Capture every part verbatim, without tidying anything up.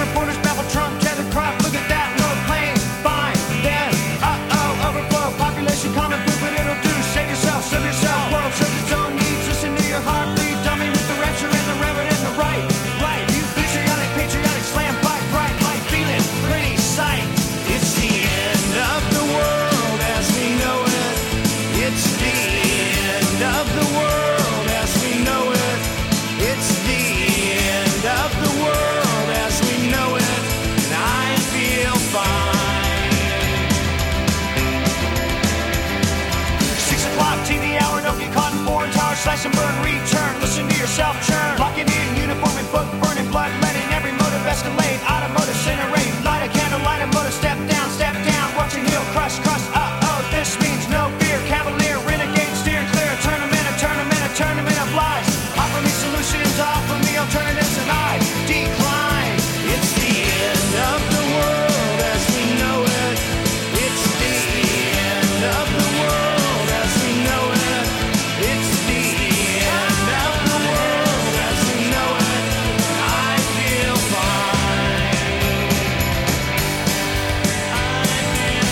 reporters babble Trump, Kevin Crop, look at that low plane. Fine, then, uh-oh, overflow, population common food, but it'll do. Save yourself, serve yourself, world serves its own needs. Listen to your heartbeat, dummy with the rapture and the reverend and the right. Right, you patriotic, patriotic, slam pipe, bright light, feeling pretty sight. It's the end of the world as we know it. It's the end of the world as we know it. It's the end of the world as we know it. And I feel fine. Six o'clock, T V hour, don't get caught in foreign tower, slash and burn, return. Listen to yourself churn. Locking in uniform and book, burning blood, letting every motive escalate. Automotive incinerate, light a candle, light a motor, step down, step down. Watch your heel crush, crush. Uh-oh, this means no fear. Cavalier, renegade, steer clear. A tournament, a tournament, a tournament of lies. Offer me solutions, offer me alternatives, and I decline. It's the end of the world as we know it. It's the end of the world as we know it. It's the end of the world as we know it. I feel fine. I feel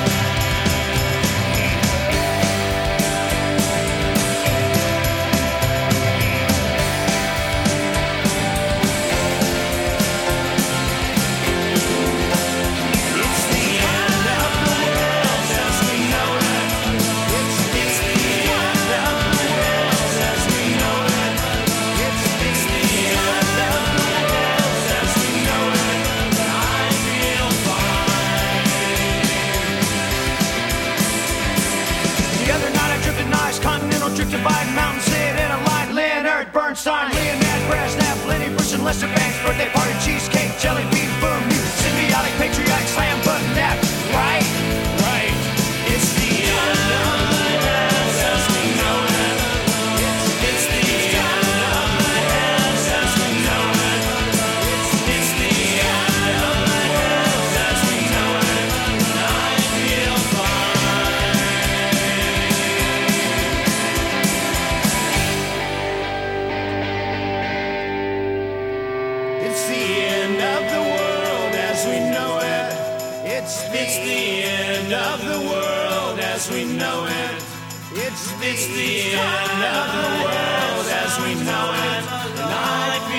It's the end of the world as we know it. It's the end of the world as we know it. It's the end of the world as we know it. I feel fine. The other night I drifted nice, continental drift divide, mountain sit in a line, Leonard Bernstein, Leonard Brezhnev, Lenny Bruce and Lester Banks, birthday party, cheesecake, jelly bean, boom, you symbiotic, patriotic, slam button, that, right? Right. It's the end of the world as we know it. It's, it's the end of the world as we know it. It's, it's the end of the world as we know it. I feel fine. It's the end of the world as we know it. It's, it's the end of the world as we know it. It's, it's the end of the world as we know it. And I